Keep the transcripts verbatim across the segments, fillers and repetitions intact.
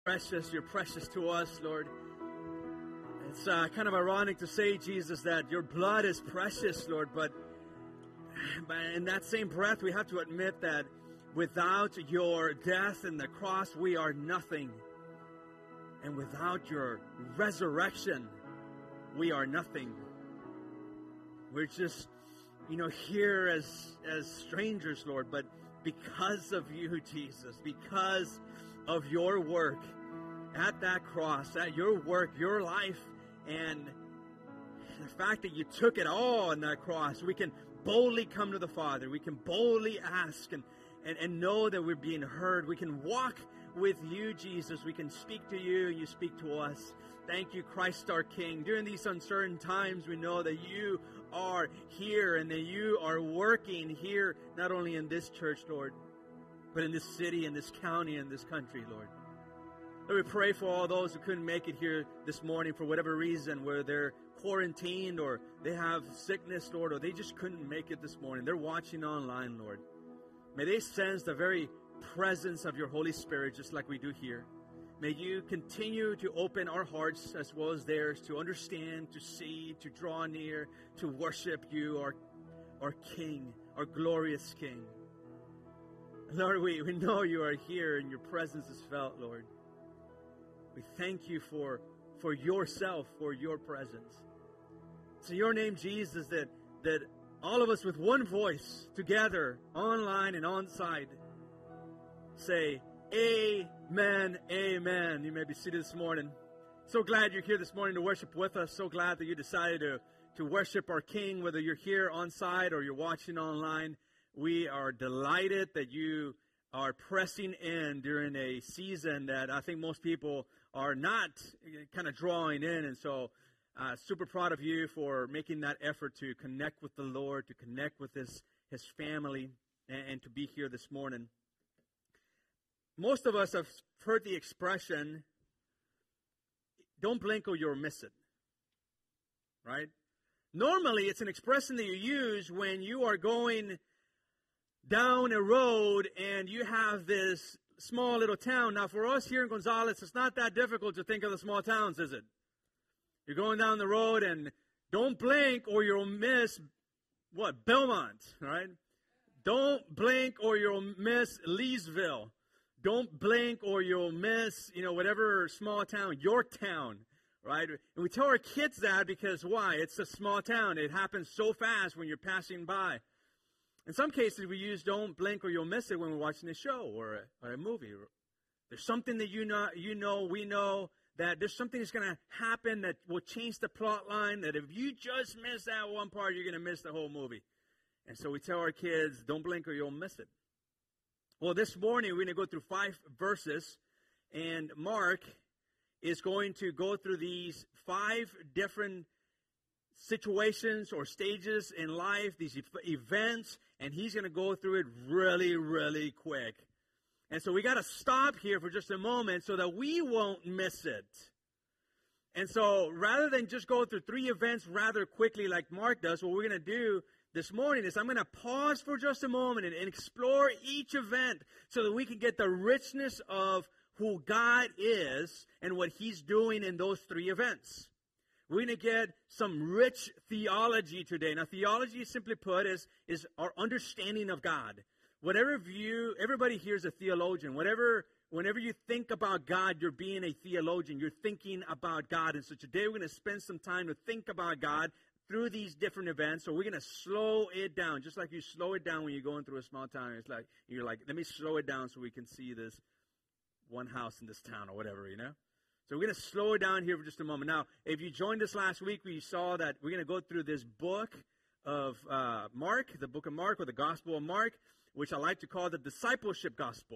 Precious, you're precious to us, Lord. It's uh, kind of ironic to say, Jesus, that your blood is precious, Lord, but in that same breath, we have to admit that without your death and the cross, we are nothing. And without your resurrection, we are nothing. We're just, you know, here as as strangers, Lord, but because of you, Jesus, because of your work at that cross, at your work, your life, and the fact that you took it all on that cross, we can boldly come to the Father. We can boldly ask and, and, and know that we're being heard. We can walk with you, Jesus. We can speak to you, and you speak to us. Thank you, Christ our King. During these uncertain times, we know that you are here and that you are working here, not only in this church, Lord, but in this city, in this county, in this country, Lord. Lord, we pray for all those who couldn't make it here this morning for whatever reason, where they're quarantined or they have sickness, Lord, or they just couldn't make it this morning. They're watching online, Lord. May they sense the very presence of your Holy Spirit just like we do here. May you continue to open our hearts as well as theirs to understand, to see, to draw near, to worship you, our, our King, our glorious King. Lord, we, we know you are here and your presence is felt, Lord. We thank you for, for yourself, for your presence. It's in your name, Jesus, that, that all of us with one voice together, online and on site, say, Amen, amen. You may be seated this morning. So glad you're here this morning to worship with us. So glad that you decided to, to worship our King, whether you're here on site or you're watching online. We are delighted that you are pressing in during a season that I think most people are not kind of drawing in. And so uh, super proud of you for making that effort to connect with the Lord, to connect with his, his family, and, and to be here this morning. Most of us have heard the expression, don't blink or you'll miss it, right? Normally, it's an expression that you use when you are going down a road and you have this small little town. Now, for us here in Gonzales, it's not that difficult to think of the small towns, is it? You're going down the road and don't blink or you'll miss, what, Belmont, right? Don't blink or you'll miss Leesville. Don't blink or you'll miss, you know, whatever small town, Yorktown, right? And we tell our kids that because why? It's a small town. It happens so fast when you're passing by. In some cases, we use don't blink or you'll miss it when we're watching a show or a, or a movie. There's something that you know, you know, we know that there's something that's going to happen that will change the plot line, that if you just miss that one part, you're going to miss the whole movie. And so we tell our kids, don't blink or you'll miss it. Well, this morning, we're going to go through five verses, and Mark is going to go through these five different situations or stages in life, these events, and he's going to go through it really, really quick. And so we got to stop here for just a moment so that we won't miss it. And so rather than just go through three events rather quickly like Mark does, what we're going to do this morning is I'm going to pause for just a moment and, and explore each event so that we can get the richness of who God is and what he's doing in those three events. We're going to get some rich theology today. Now, theology, simply put, is, is our understanding of God. Whatever view, everybody here is a theologian. Whatever, whenever you think about God, you're being a theologian. You're thinking about God. And so today we're going to spend some time to think about God through these different events. So we're going to slow it down, just like you slow it down when you're going through a small town. It's like, you're like, let me slow it down so we can see this one house in this town or whatever, you know. So we're going to slow it down here for just a moment. Now, if you joined us last week, we saw that we're going to go through this book of uh, Mark, the book of Mark, or the Gospel of Mark, which I like to call the discipleship gospel.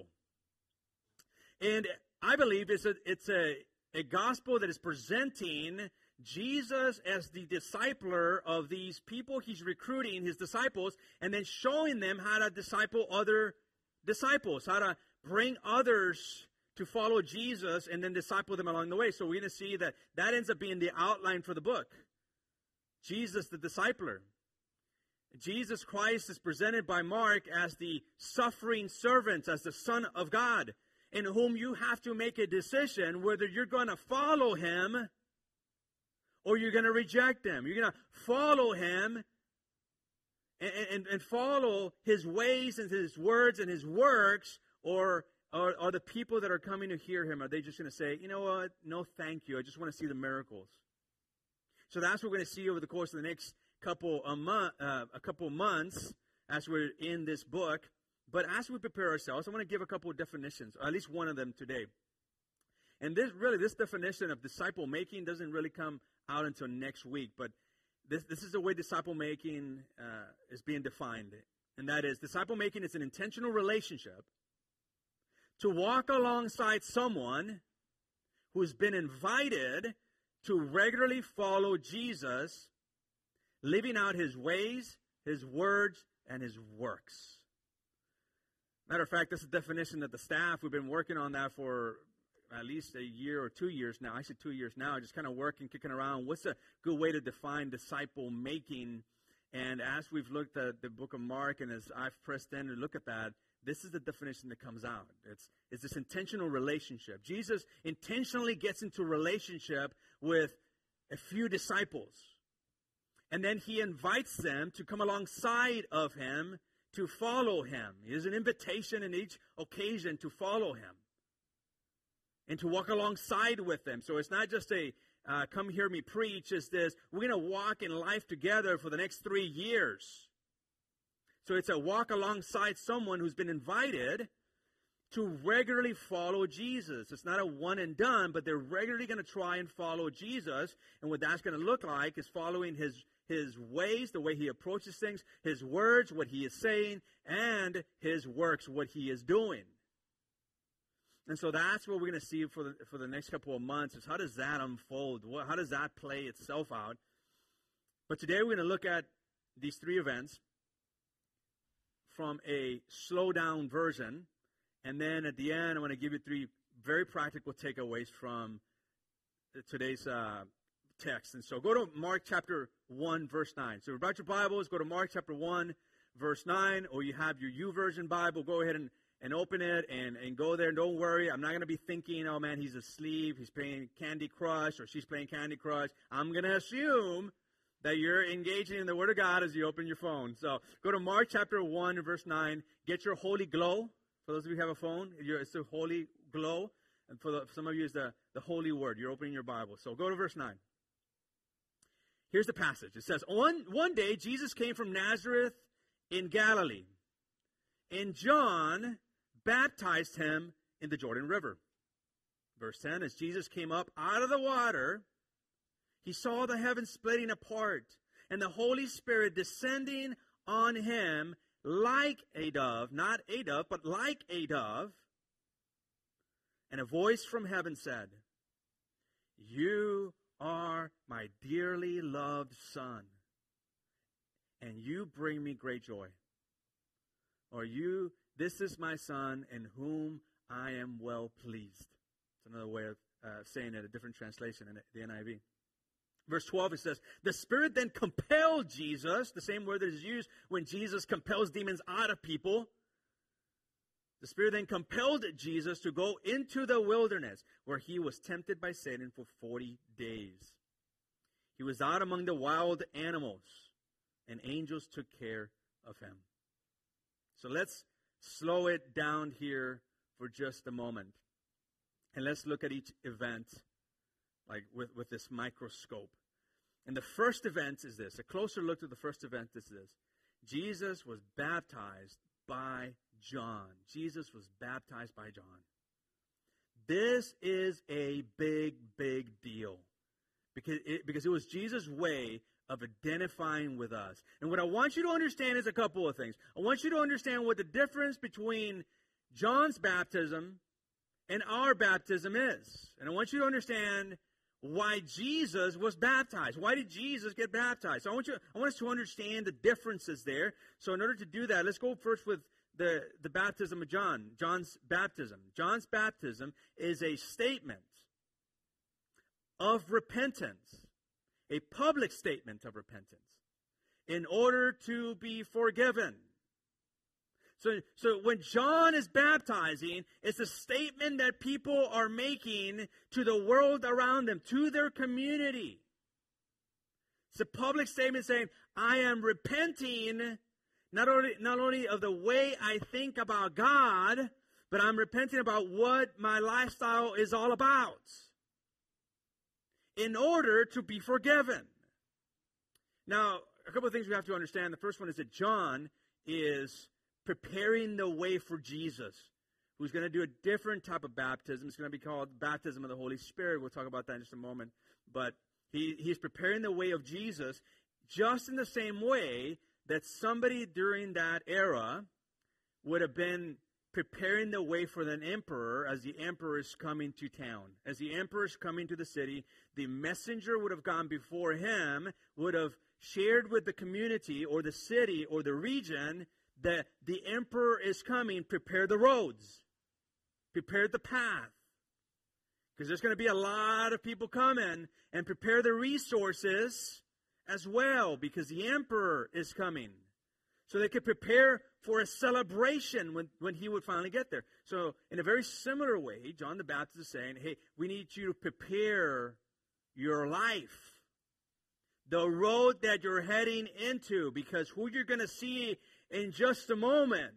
And I believe it's a, it's a, a gospel that is presenting Jesus as the discipler of these people he's recruiting, his disciples, and then showing them how to disciple other disciples, how to bring others to follow Jesus and then disciple them along the way. So we're going to see that that ends up being the outline for the book. Jesus, the discipler. Jesus Christ is presented by Mark as the suffering servant, as the Son of God. in whom you have to make a decision whether you're going to follow him or you're going to reject him. You're going to follow him and, and, and follow his ways and his words and his works, or Are, are the people that are coming to hear him, are they just going to say, you know what, no thank you, I just want to see the miracles? So that's what we're going to see over the course of the next couple of month, uh, a couple months as we're in this book. But as we prepare ourselves, I want to give a couple of definitions, or at least one of them today. And this really, this definition of disciple making doesn't really come out until next week. But this, this is the way disciple making uh, is being defined. And that is, disciple making is an intentional relationship to walk alongside someone who's been invited to regularly follow Jesus, living out his ways, his words, and his works. Matter of fact, this is the definition that the staff, we've been working on that for at least a year or two years now. I say two years now, just kind of working, kicking around. What's a good way to define disciple making? And as we've looked at the book of Mark, and as I've pressed in to look at that, this is the definition that comes out. It's, it's this intentional relationship. Jesus intentionally gets into a relationship with a few disciples. And then he invites them to come alongside of him to follow him. There's an invitation in each occasion to follow him and to walk alongside with them. So it's not just a uh, come hear me preach. It's this, we're going to walk in life together for the next three years. So it's a walk alongside someone who's been invited to regularly follow Jesus. It's not a one and done, but they're regularly going to try and follow Jesus. And what that's going to look like is following his, his ways, the way he approaches things, his words, what he is saying, and his works, what he is doing. And so that's what we're going to see for the, for the next couple of months, is how does that unfold? How does that play itself out? But today we're going to look at these three events from a slow-down version, and then at the end, I'm going to give you three very practical takeaways from today's uh, text. And so go to Mark chapter one, verse nine. So if you brought your Bibles, go to Mark chapter one, verse nine, or you have your YouVersion Bible, go ahead and, and open it and, and go there. And don't worry, I'm not going to be thinking, oh man, he's asleep, he's playing Candy Crush, or she's playing Candy Crush. I'm going to assume that you're engaging in the Word of God as you open your phone. So go to Mark chapter one, verse nine. Get your Holy Glow. For those of you who have a phone, it's the Holy Glow. And for, the, for some of you, it's the, the Holy Word. You're opening your Bible. So go to verse nine. Here's the passage. It says, one, one day Jesus came from Nazareth in Galilee, and John baptized him in the Jordan River. Verse ten, as Jesus came up out of the water, he saw the heavens splitting apart, and the Holy Spirit descending on him like a dove, not a dove, but like a dove. And a voice from heaven said, "You are my dearly loved Son, and you bring me great joy." Or you, this is my Son in whom I am well pleased. It's another way of uh, saying it, a different translation in the N I V. Verse twelve, it says, the Spirit then compelled Jesus, the same word that is used when Jesus compels demons out of people. The Spirit then compelled Jesus to go into the wilderness, where he was tempted by Satan for forty days. He was out among the wild animals, and angels took care of him. So let's slow it down here for just a moment. And let's look at each event like with, with this microscope. And the first event is this. A closer look at the first event is this. Jesus was baptized by John. Jesus was baptized by John. This is a big, big deal. Because it, because it was Jesus' way of identifying with us. And what I want you to understand is a couple of things. I want you to understand what the difference between John's baptism and our baptism is. And I want you to understand why Jesus was baptized. Why did Jesus get baptized? So I want you, I want us to understand the differences there. So in order to do that, let's go first with the, the baptism of John. John's baptism. John's baptism is a statement of repentance, a public statement of repentance, in order to be forgiven. So, so when John is baptizing, it's a statement that people are making to the world around them, to their community. It's a public statement saying, I am repenting not only, not only of the way I think about God, but I'm repenting about what my lifestyle is all about in order to be forgiven. Now, a couple of things we have to understand. The first one is that John is preparing the way for Jesus, who's going to do a different type of baptism. It's going to be called baptism of the Holy Spirit. We'll talk about that in just a moment. But he, he's preparing the way of Jesus just in the same way that somebody during that era would have been preparing the way for an emperor as the emperor is coming to town. As the emperor is coming to the city, the messenger would have gone before him, would have shared with the community or the city or the region that the emperor is coming. Prepare the roads. Prepare the path. Because there's going to be a lot of people coming, and prepare the resources as well, because the emperor is coming. So they could prepare for a celebration when, when he would finally get there. So in a very similar way, John the Baptist is saying, hey, we need you to prepare your life, the road that you're heading into, because who you're going to see in just a moment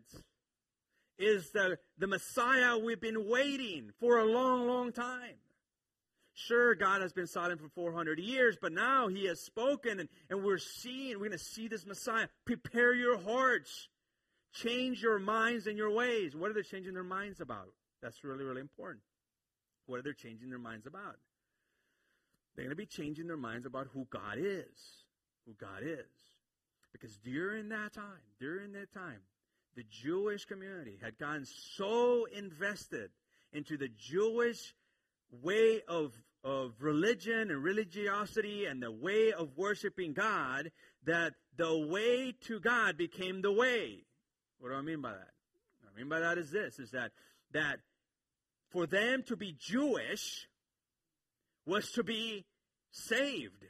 is the, the Messiah we've been waiting for a long, long time. Sure, God has been silent for four hundred years, but now he has spoken, and, and we're seeing, we're going to see this Messiah. Prepare your hearts. Change your minds and your ways. What are they changing their minds about? That's really, really important. What are they changing their minds about? They're going to be changing their minds about who God is. Who God is. Because during that time, during that time, the Jewish community had gotten so invested into the Jewish way of, of religion and religiosity and the way of worshiping God that the way to God became the way. What do I mean by that? What I mean by that is this, is that, that for them to be Jewish was to be saved.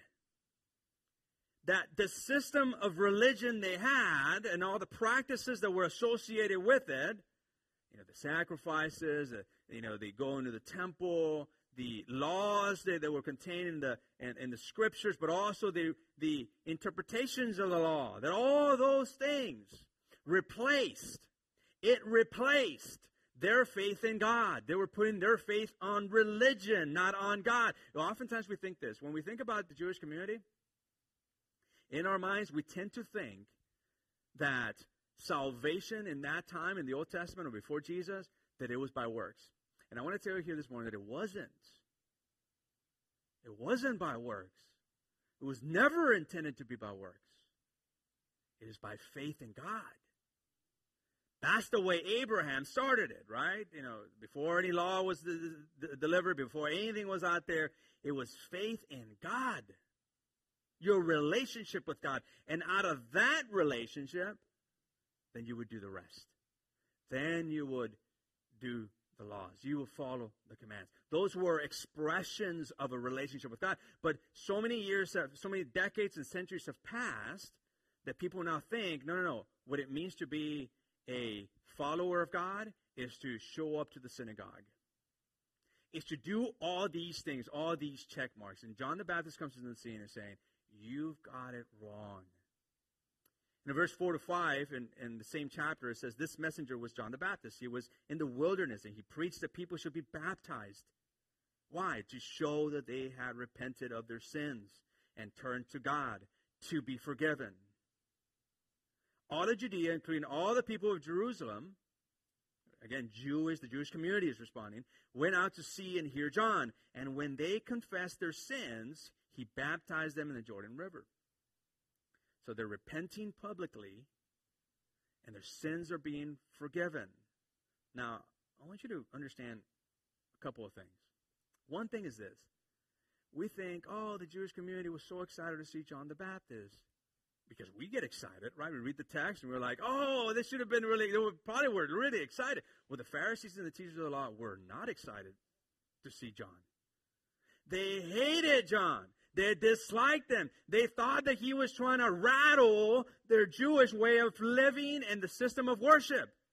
That the system of religion they had and all the practices that were associated with it, you know, the sacrifices, the, you know, they go into the temple, the laws that, that were contained in the in, in the scriptures, but also the the interpretations of the law, that all those things replaced, it replaced their faith in God. They were putting their faith on religion, not on God. Oftentimes we think this. When we think about the Jewish community, in our minds, we tend to think that salvation in that time, in the Old Testament or before Jesus, that it was by works. And I want to tell you here this morning that it wasn't. It wasn't by works. It was never intended to be by works. It is by faith in God. That's the way Abraham started it, right? You know, before any law was d- d- delivered, before anything was out there, it was faith in God. Your relationship with God. And out of that relationship, then you would do the rest. Then you would do the laws. You will follow the commands. Those were expressions of a relationship with God. But so many years, have, so many decades and centuries have passed that people now think, no, no, no. What it means to be a follower of God is to show up to the synagogue. Is to do all these things, all these check marks. And John the Baptist comes into the scene and saying, you've got it wrong. In verse four to five, in, in the same chapter, it says, this messenger was John the Baptist. He was in the wilderness, and he preached that people should be baptized. Why? To show that they had repented of their sins and turned to God to be forgiven. All of Judea, including all the people of Jerusalem, again, Jewish, the Jewish community is responding, went out to see and hear John. And when they confessed their sins, he baptized them in the Jordan River. So they're repenting publicly, and their sins are being forgiven. Now, I want you to understand a couple of things. One thing is this. We think, oh, the Jewish community was so excited to see John the Baptist. Because we get excited, right? We read the text, and we're like, oh, this should have been really, they were, probably were really excited. Well, the Pharisees and the teachers of the law were not excited to see John. They hated John. They disliked him. They thought that he was trying to rattle their Jewish way of living and the system of worship.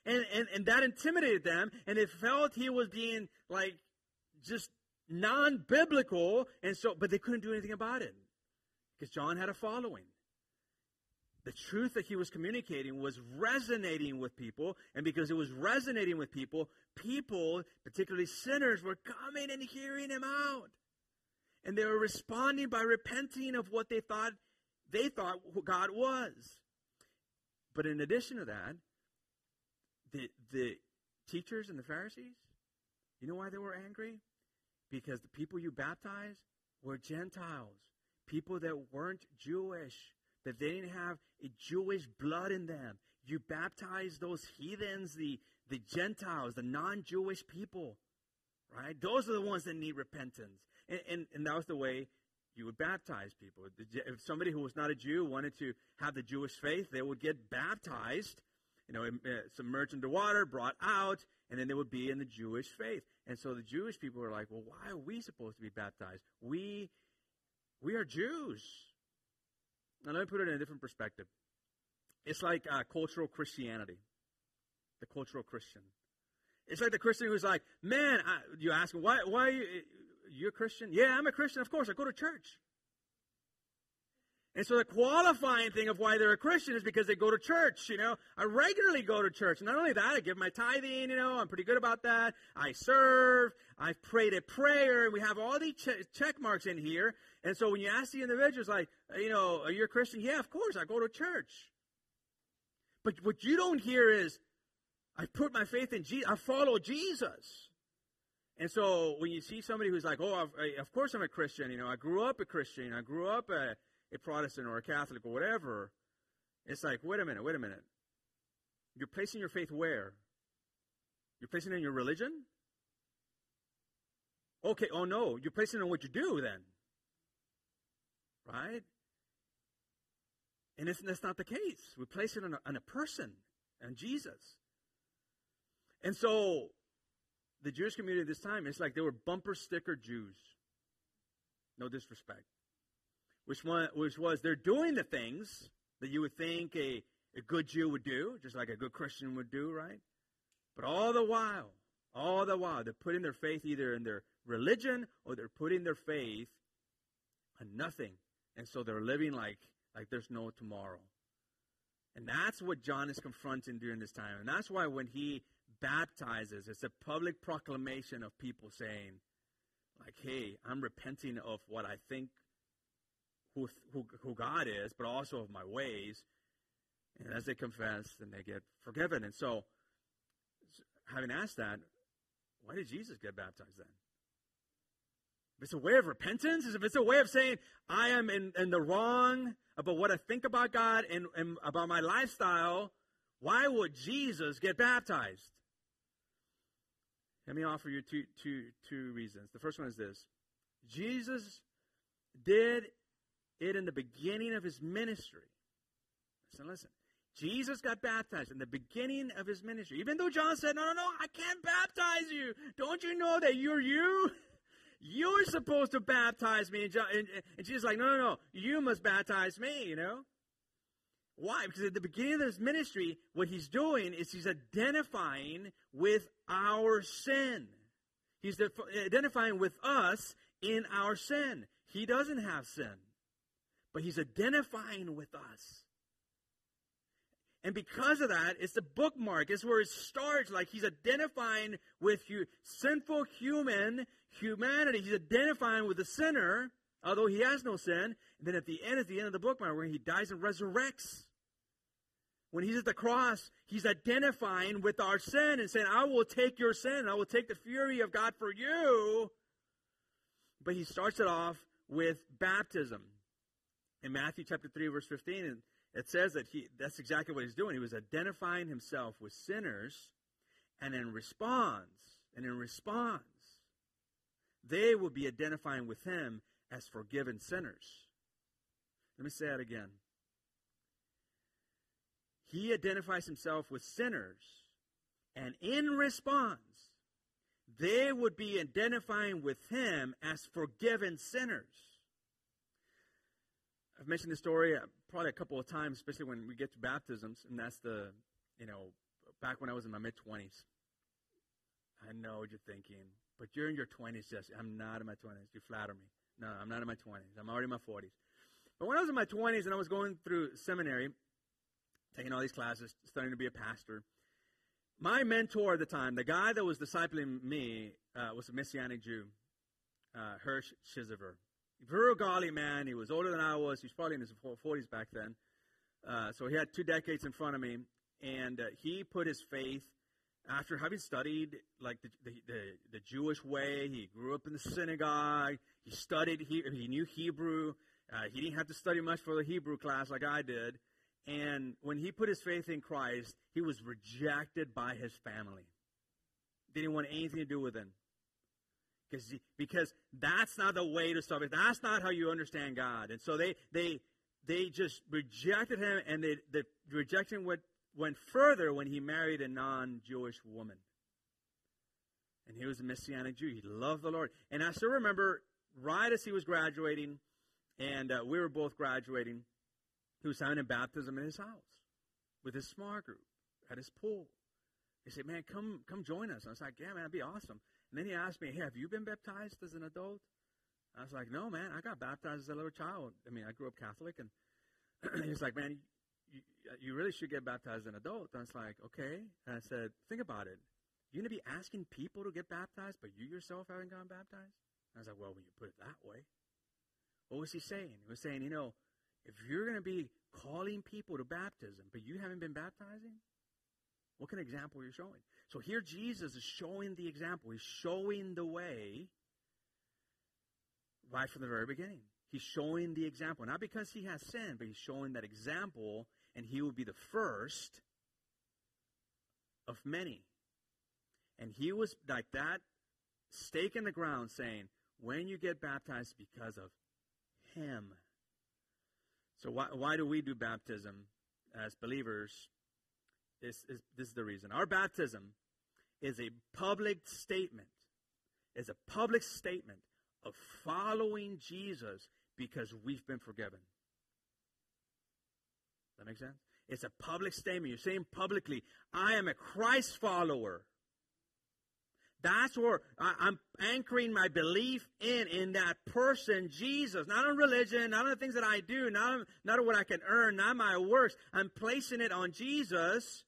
And, and, and that intimidated them, and they felt he was being like just non-biblical, and so, but they couldn't do anything about it because John had a following. The truth that he was communicating was resonating with people, and because it was resonating with people, people, particularly sinners, were coming and hearing him out. And they were responding by repenting of what they thought they thought God was. But in addition to that, the, the teachers and the Pharisees, you know why they were angry? Because the people you baptized were Gentiles, people that weren't Jewish, that they didn't have a Jewish blood in them. You baptized those heathens, the, the Gentiles, the non-Jewish people, right? Those are the ones that need repentance. And, and, and that was the way you would baptize people. If somebody who was not a Jew wanted to have the Jewish faith, they would get baptized, you know, submerged into water, brought out, and then they would be in the Jewish faith. And so the Jewish people were like, well, why are we supposed to be baptized? We, we are Jews. Now, let me put it in a different perspective. It's like uh, cultural Christianity, the cultural Christian. It's like the Christian who's like, man, I, you ask him, why, why are you, you're a Christian? Yeah, I'm a Christian. Of course, I go to church. And so the qualifying thing of why they're a Christian is because they go to church, you know. I regularly go to church. Not only that, I give my tithing, you know. I'm pretty good about that. I serve. I've prayed a prayer. And we have all these che- check marks in here. And so when you ask the individuals, like, you know, are you a Christian? Yeah, of course, I go to church. But what you don't hear is, I put my faith in Jesus. I follow Jesus. And so when you see somebody who's like, oh, I, of course I'm a Christian. You know, I grew up a Christian. I grew up a... a Protestant or a Catholic or whatever, it's like, wait a minute, wait a minute. You're placing your faith where? You're placing it in your religion? Okay, oh no, you're placing it on what you do then. Right? And it's, that's not the case. We place it on a, on a person, on Jesus. And so, the Jewish community at this time, it's like they were bumper sticker Jews. No disrespect. Which one? Which was they're doing the things that you would think a, a good Jew would do, just like a good Christian would do, right? But all the while, all the while, they're putting their faith either in their religion or they're putting their faith on nothing. And so they're living like, like there's no tomorrow. And that's what John is confronting during this time. And that's why when he baptizes, it's a public proclamation of people saying, like, hey, I'm repenting of what I think Who, who, who God is, but also of my ways. And as they confess, then they get forgiven. And so, having asked that, why did Jesus get baptized then? If it's a way of repentance, if it's a way of saying, I am in, in the wrong about what I think about God and, and about my lifestyle, why would Jesus get baptized? Let me offer you two, two, two reasons. The first one is this. Jesus did it in the beginning of his ministry. Listen, listen. Jesus got baptized in the beginning of his ministry. Even though John said, no, no, no, I can't baptize you. Don't you know that you're you? You're supposed to baptize me. And, John, and, and Jesus is like, no, no, no. You must baptize me, you know. Why? Because at the beginning of his ministry, what he's doing is he's identifying with our sin. He's identifying with us in our sin. He doesn't have sin. But he's identifying with us. And because of that, it's the bookmark. It's where it starts. Like he's identifying with you, sinful human humanity. He's identifying with the sinner, although he has no sin. And then at the end, at the end of the bookmark, where he dies and resurrects. When he's at the cross, he's identifying with our sin and saying, I will take your sin. I will take the fury of God for you. But he starts it off with baptism. In Matthew chapter three, verse fifteen, it says that he that's exactly what he's doing. He was identifying himself with sinners, and in response, and in response, they will be identifying with him as forgiven sinners. Let me say that again. He identifies himself with sinners, and in response, they would be identifying with him as forgiven sinners. I've mentioned this story probably a couple of times, especially when we get to baptisms, and that's the, you know, back when I was in my mid-twenties. I know what you're thinking, but you're in your twenties, Jesse. I'm not in my twenties. You flatter me. No, I'm not in my twenties. I'm already in my forties. But when I was in my twenties and I was going through seminary, taking all these classes, studying to be a pastor, my mentor at the time, the guy that was discipling me, uh, was a Messianic Jew, uh, Hirsch Chizever. Very godly man. He was older than I was. He was probably in his forties back then. Uh, so he had two decades in front of me. And uh, he put his faith, after having studied like the, the, the, the Jewish way. He grew up in the synagogue. He studied, he, he knew Hebrew. Uh, he didn't have to study much for the Hebrew class like I did. And when he put his faith in Christ, he was rejected by his family. They didn't want anything to do with him. Because, because that's not the way to start it. That's not how you understand God. And so they they they just rejected him, and they, the rejection went, went further when he married a non-Jewish woman. And he was a Messianic Jew. He loved the Lord. And I still remember right as he was graduating, and uh, we were both graduating, he was having a baptism in his house with his small group at his pool. He said, man, come come join us. I was like, yeah, man, that'd be awesome. And then he asked me, hey, have you been baptized as an adult? I was like, no, man, I got baptized as a little child. I mean, I grew up Catholic. And he was like, man, you, you really should get baptized as an adult. And I was like, okay. And I said, think about it. You're going to be asking people to get baptized, but you yourself haven't gotten baptized? And I was like, well, when you put it that way. What was he saying? He was saying, you know, if you're going to be calling people to baptism, but you haven't been baptizing, what kind of example are you showing? So here Jesus is showing the example. He's showing the way right from the very beginning. He's showing the example. Not because he has sinned, but he's showing that example, and he will be the first of many. And he was like that stake in the ground saying, when you get baptized, because of him. So why, why do we do baptism as believers? This is, this is the reason. Our baptism is a public statement, is a public statement of following Jesus because we've been forgiven. Does that make sense? It's a public statement. You're saying publicly, I am a Christ follower. That's where I, I'm anchoring my belief in, in that person, Jesus. Not on religion, not on the things that I do, not on, not on what I can earn, not my works. I'm placing it on Jesus.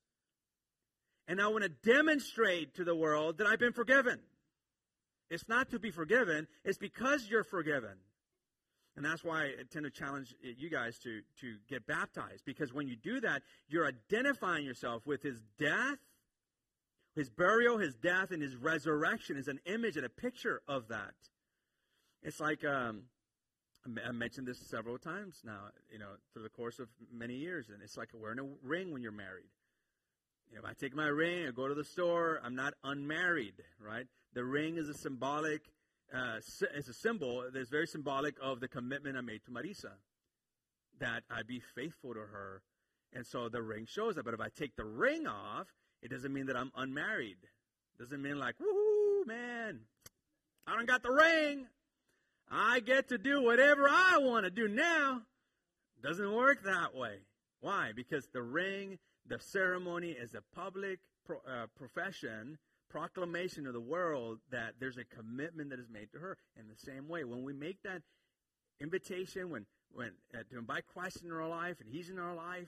And I want to demonstrate to the world that I've been forgiven. It's not to be forgiven. It's because you're forgiven. And that's why I tend to challenge you guys to, to get baptized. Because when you do that, you're identifying yourself with his death, his burial, his death, and his resurrection is an image and a picture of that. It's like, um, I mentioned this several times now, you know, through the course of many years. And it's like wearing a ring when you're married. You know, if I take my ring, I go to the store, I'm not unmarried, right? The ring is a symbolic, uh, it's a symbol that's very symbolic of the commitment I made to Marisa, that I be faithful to her. And so the ring shows that. But if I take the ring off, it doesn't mean that I'm unmarried. It doesn't mean like, woohoo, man, I don't got the ring. I get to do whatever I want to do now. It doesn't work that way. Why? Because the ring, the ceremony is a public pro, uh, profession, proclamation to the world that there's a commitment that is made to her. In the same way, when we make that invitation, when, when uh, to invite Christ in our life and he's in our life,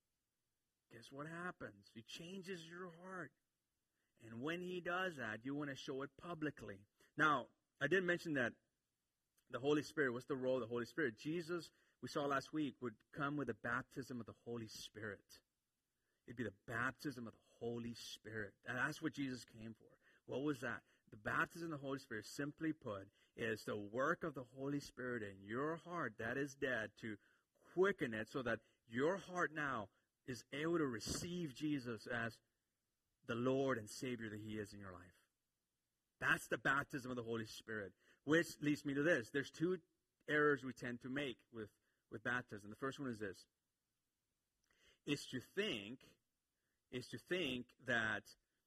guess what happens? He changes your heart. And when he does that, you want to show it publicly. Now, I did mention that the Holy Spirit, what's the role of the Holy Spirit? Jesus, we saw last week, would come with the baptism of the Holy Spirit. It'd be the baptism of the Holy Spirit. And that's what Jesus came for. What was that? The baptism of the Holy Spirit, simply put, is the work of the Holy Spirit in your heart that is dead to quicken it so that your heart now is able to receive Jesus as the Lord and Savior that he is in your life. That's the baptism of the Holy Spirit, which leads me to this. There's two errors we tend to make with, with baptism. The first one is this. Is to think, is to think that,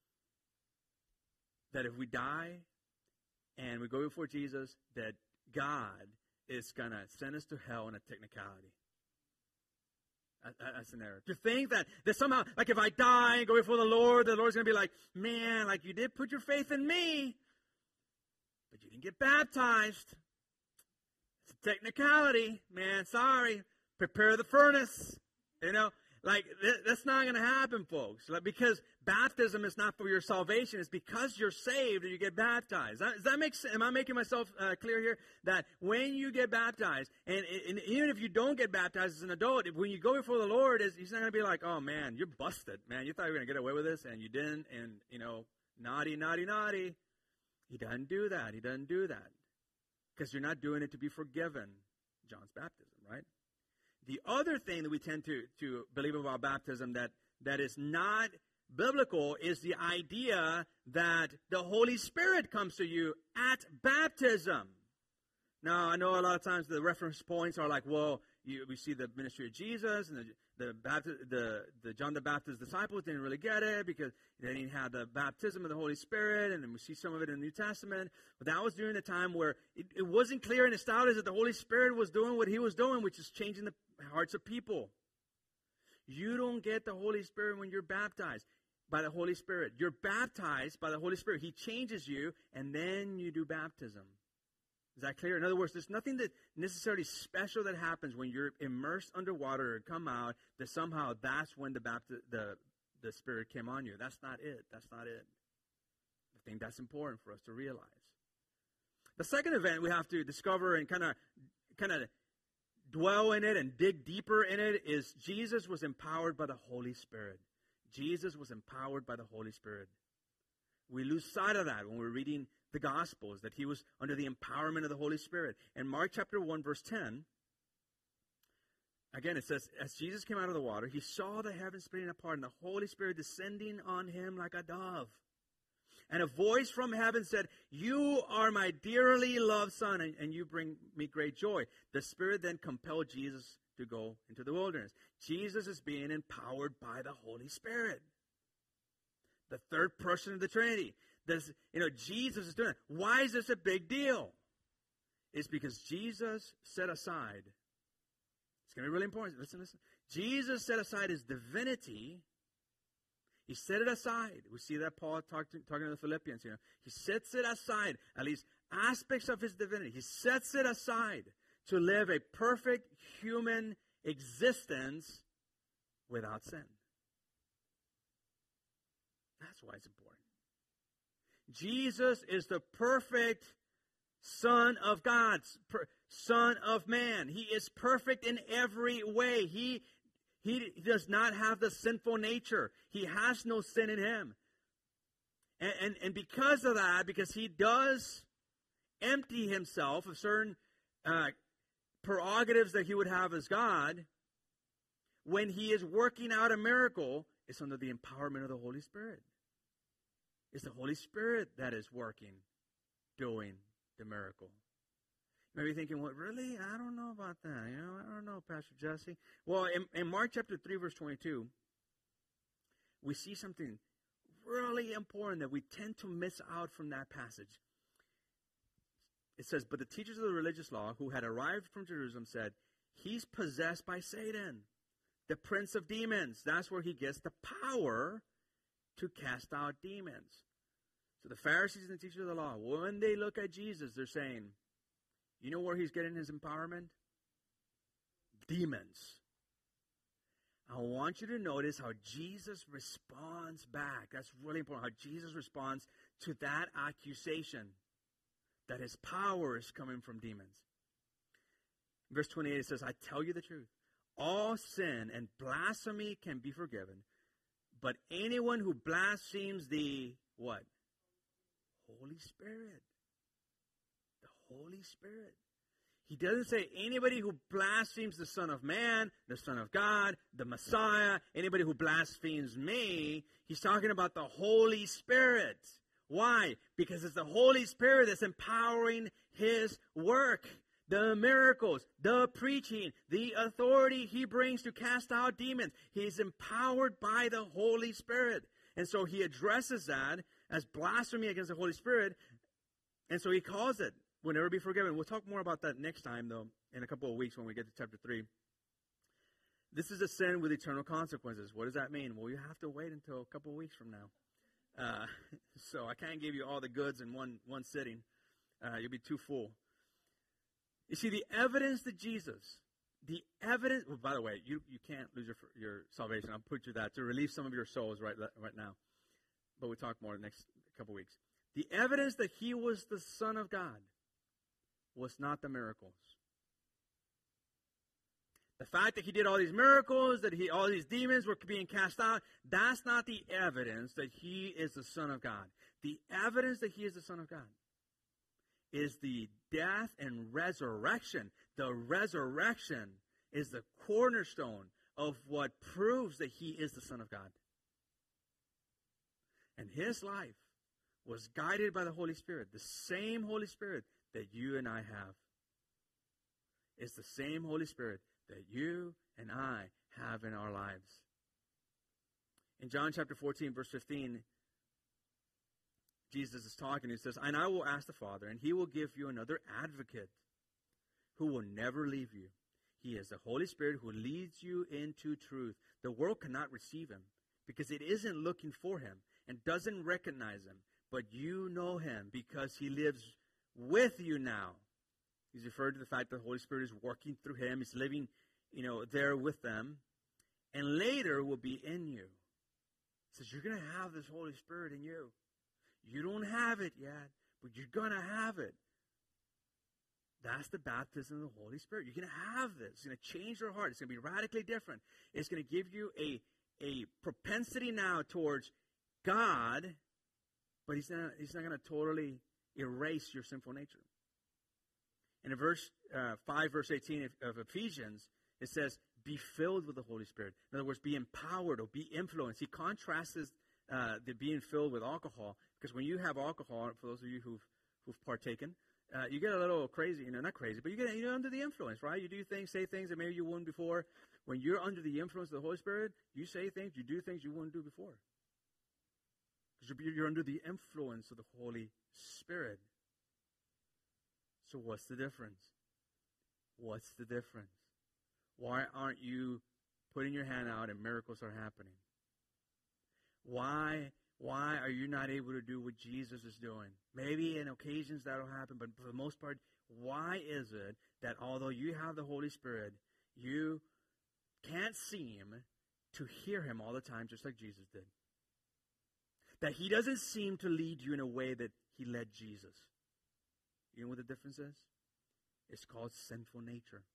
that if we die and we go before Jesus, that God is going to send us to hell in a technicality. That's an error. To think that, that somehow, like if I die and go before the Lord, the Lord's going to be like, man, like you did put your faith in me, but you didn't get baptized. It's a technicality, man, sorry. Prepare the furnace, you know. Like, th- that's not going to happen, folks. Like, because baptism is not for your salvation. It's because you're saved that you get baptized. That, does that make sense? Am I making myself uh, clear here? That when you get baptized, and, and even if you don't get baptized as an adult, when you go before the Lord, He's not going to be like, oh, man, you're busted, man. You thought you were going to get away with this, and you didn't, and, you know, naughty, naughty, naughty. He doesn't do that. He doesn't do that. Because you're not doing it to be forgiven. John's baptism, right? The other thing that we tend to, to believe about baptism that, that is not biblical is the idea that the Holy Spirit comes to you at baptism. Now, I know a lot of times the reference points are like, well, you, we see the ministry of Jesus and the the, Baptist, the the John the Baptist disciples didn't really get it because they didn't have the baptism of the Holy Spirit, and then we see some of it in the New Testament. But that was during the time where it, it wasn't clear and established that the Holy Spirit was doing what He was doing, which is changing the hearts of people. You don't get the Holy Spirit when you're baptized by the Holy Spirit. You're baptized by the Holy Spirit. He changes you, and then you do baptism. Is that clear? In other words, there's nothing that necessarily special that happens when you're immersed underwater or come out that somehow that's when the bapti- the the Spirit came on you. That's not it. That's not it. I think that's important for us to realize. The second event we have to discover and kind of kind of dwell in it and dig deeper in it is Jesus was empowered by the Holy Spirit. Jesus was empowered by the Holy Spirit. We lose sight of that when we're reading the Gospels, that He was under the empowerment of the Holy Spirit. In Mark chapter one, verse ten, again it says, as Jesus came out of the water, He saw the heavens splitting apart and the Holy Spirit descending on Him like a dove. And a voice from heaven said, you are my dearly loved Son, and, and you bring me great joy. The Spirit then compelled Jesus to go into the wilderness. Jesus is being empowered by the Holy Spirit. The third person of the Trinity. This, you know, Jesus is doing it. Why is this a big deal? It's because Jesus set aside, it's going to be really important. Listen, listen. Jesus set aside His divinity. He set it aside. We see that Paul talk to, talking to the Philippians. You know, He sets it aside, at least aspects of His divinity. He sets it aside to live a perfect human existence without sin. That's why it's important. Jesus is the perfect Son of God, per, Son of man. He is perfect in every way. He, he does not have the sinful nature. He has no sin in Him. And, and, and because of that, because He does empty Himself of certain uh, prerogatives that He would have as God, when He is working out a miracle, it's under the empowerment of the Holy Spirit. It's the Holy Spirit that is working, doing the miracle. You may be thinking, well, really? I don't know about that. You know, I don't know, Pastor Jesse. Well, in, in Mark chapter three, verse twenty-two, we see something really important that we tend to miss out from that passage. It says, but the teachers of the religious law who had arrived from Jerusalem said, He's possessed by Satan, the prince of demons. That's where he gets the power to cast out demons. So the Pharisees and the teachers of the law, when they look at Jesus, they're saying, you know where He's getting His empowerment? Demons. I want you to notice how Jesus responds back. That's really important, how Jesus responds to that accusation that His power is coming from demons. Verse twenty-eight, it says, I tell you the truth. All sin and blasphemy can be forgiven, but anyone who blasphemes the, what? Holy Spirit. The Holy Spirit. He doesn't say anybody who blasphemes the Son of Man, the Son of God, the Messiah, anybody who blasphemes me. He's talking about the Holy Spirit. Why? Because it's the Holy Spirit that's empowering His work. The miracles, the preaching, the authority He brings to cast out demons. He's empowered by the Holy Spirit. And so He addresses that as blasphemy against the Holy Spirit. And so He calls it, will never be forgiven. We'll talk more about that next time, though, in a couple of weeks when we get to chapter three. This is a sin with eternal consequences. What does that mean? Well, you have to wait until a couple of weeks from now. Uh, so I can't give you all the goods in one, one sitting. Uh, you'll be too full. You see, the evidence that Jesus, the evidence, well, by the way, you, you can't lose your your salvation. I'll put you that to relieve some of your souls right, right now. But we'll talk more the next couple weeks. The evidence that he was the Son of God was not the miracles. The fact that he did all these miracles, that he all these demons were being cast out, that's not the evidence that he is the Son of God. The evidence that he is the Son of God is the death and resurrection. The resurrection is the cornerstone of what proves that he is the Son of God. And his life was guided by the Holy Spirit. The same Holy Spirit that you and I have. It's the same Holy Spirit that you and I have in our lives. In John chapter fourteen, verse fifteen, Jesus is talking. He says, and I will ask the Father, and he will give you another advocate who will never leave you. He is the Holy Spirit who leads you into truth. The world cannot receive him because it isn't looking for him and doesn't recognize him. But you know him because he lives with you now. He's referred to the fact that the Holy Spirit is working through him. He's living, you know, there with them. And later will be in you. He says, you're going to have this Holy Spirit in you. You don't have it yet, but you're going to have it. That's the baptism of the Holy Spirit. You're going to have this. It's going to change your heart. It's going to be radically different. It's going to give you a, a propensity now towards God, but he's not, he's not going to totally erase your sinful nature. And in verse uh, five, verse eighteen of, of Ephesians, it says, be filled with the Holy Spirit. In other words, be empowered or be influenced. He contrasts uh, the being filled with alcohol, because when you have alcohol, for those of you who've, who've partaken, uh, you get a little crazy, you know, not crazy, but you get you're under the influence, right? You do things, say things that maybe you wouldn't before. When you're under the influence of the Holy Spirit, you say things, you do things you wouldn't do before. Because you're, you're under the influence of the Holy Spirit. So what's the difference? What's the difference? Why aren't you putting your hand out and miracles are happening? Why, why are you not able to do what Jesus is doing? Maybe in occasions that will happen, but for the most part, why is it that although you have the Holy Spirit, you can't seem to hear him all the time just like Jesus did? That he doesn't seem to lead you in a way that he led Jesus. You know what the difference is? It's called sinful nature.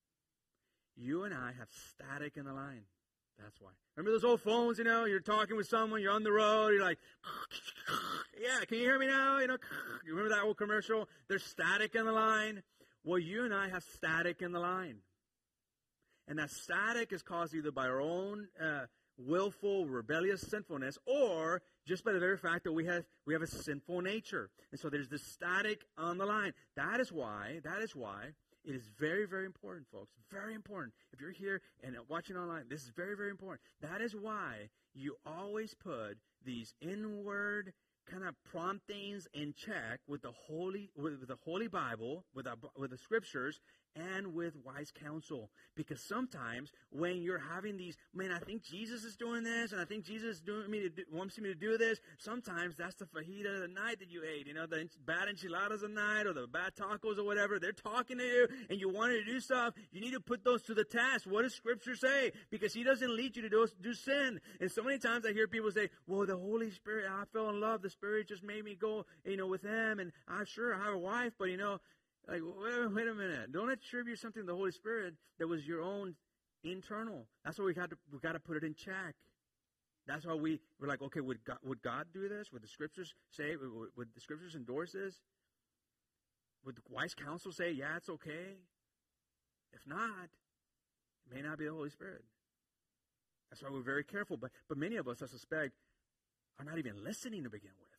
You and I have static in the line. That's why. Remember those old phones, you know, you're talking with someone, you're on the road, you're like, yeah, can you hear me now? You know, you remember that old commercial? There's static in the line. Well, you and I have static in the line. And that static is caused either by our own uh, willful, rebellious sinfulness, or just by the very fact that we have we have a sinful nature. And so there's this static on the line. That is why, that is why it is very, very important, folks. Very important. If you're here and watching online, this is very, very important. That is why you always put these inward kind of promptings in check with the Holy, with the Holy Bible, with, our, with the Scriptures, and with wise counsel. Because sometimes when you're having these, man, I think Jesus is doing this, and I think Jesus is doing me to do, wants me to do this. Sometimes that's the fajita of the night that you ate, you know, the bad enchiladas of the night, or the bad tacos or whatever. They're talking to you, and you want to do stuff. You need to put those to the test. What does Scripture say? Because He doesn't lead you to do, do sin. And so many times I hear people say, well, the Holy Spirit, I fell in love. The Spirit just made me go, you know, with Him, and I'm sure I have a wife, but, you know, like, wait, wait a minute. Don't attribute something to the Holy Spirit that was your own internal. That's why we got to we got to put it in check. That's why we we're like, okay, would God, would God do this? Would the Scriptures say? Would, would the Scriptures endorse this? Would the wise counsel say, yeah, it's okay? If not, it may not be the Holy Spirit. That's why we're very careful. But but many of us, I suspect, are not even listening to begin with.